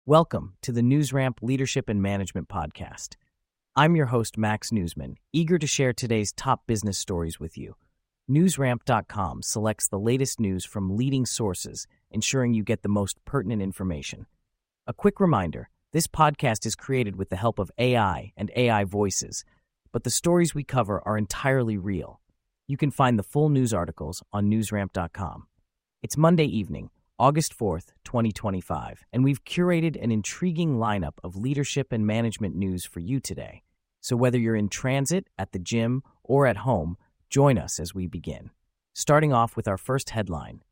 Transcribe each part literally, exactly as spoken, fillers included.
Welcome to the NewsRamp Leadership and Management Podcast. I'm your host, Max Newsman, eager to share today's top business stories with you. NewsRamp dot com selects the latest news from leading sources, ensuring you get the most pertinent information. A quick reminder, this podcast is created with the help of A I and A I voices, but the stories we cover are entirely real. You can find the full news articles on NewsRamp dot com. It's Monday evening, August fourth, twenty twenty-five, and we've curated an intriguing lineup of leadership and management news for you today. So whether you're in transit, at the gym, or at home, join us as we begin. Starting off with our first headline.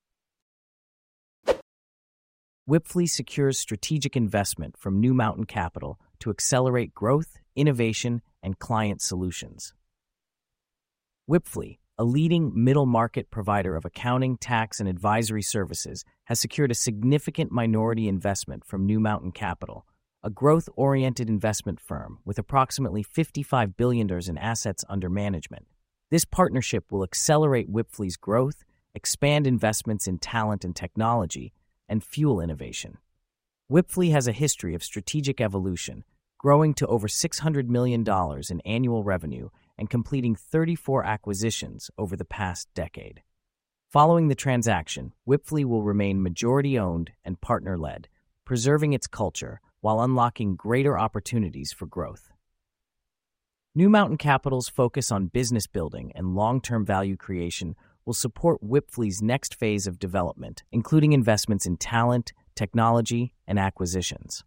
Wipfli secures strategic investment from New Mountain Capital to accelerate growth, innovation, and client solutions. Wipfli, a leading middle-market provider of accounting, tax, and advisory services, has secured a significant minority investment from New Mountain Capital, a growth-oriented investment firm with approximately fifty-five billion dollars in assets under management. This partnership will accelerate Wipfli's growth, expand investments in talent and technology, and fuel innovation. Wipfli has a history of strategic evolution, growing to over six hundred million dollars in annual revenue and completing thirty-four acquisitions over the past decade. Following the transaction, Wipfli will remain majority-owned and partner-led, preserving its culture while unlocking greater opportunities for growth. New Mountain Capital's focus on business building and long-term value creation will support Wipfli's next phase of development, including investments in talent, technology, and acquisitions.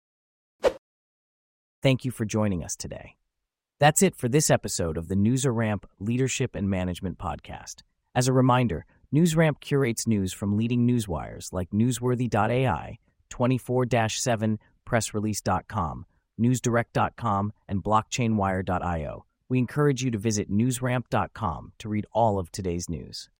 Thank you for joining us today. That's it for this episode of the NewsRamp Leadership and Management Podcast. As a reminder, NewsRamp curates news from leading newswires like Newsworthy dot A I, twenty-four seven press release dot com, newsdirect dot com, and blockchain wire dot io. We encourage you to visit newsramp dot com to read all of today's news.